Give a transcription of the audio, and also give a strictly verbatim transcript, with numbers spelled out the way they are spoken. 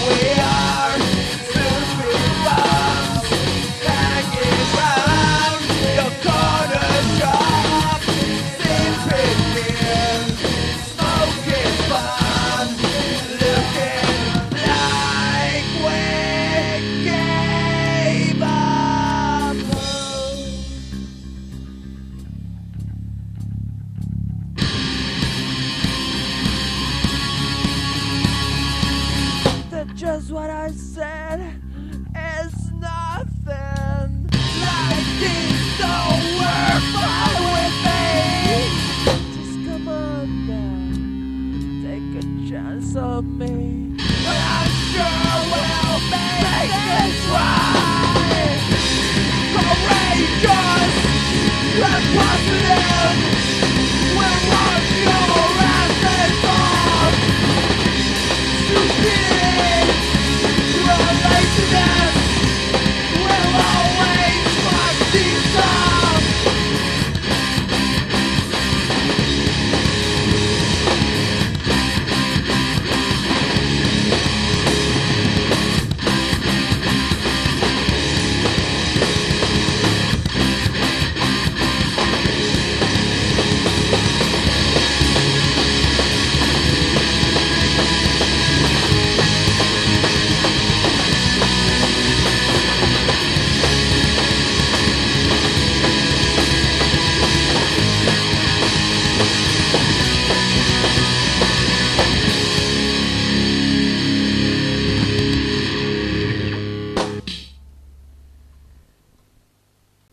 we are stupid bums hanging round your corner shop, sipping beer, smoking fun, looking like we gave up hope. That just what I said is nothing. Like this don't work fine with me. Just come on now, take a chance on me.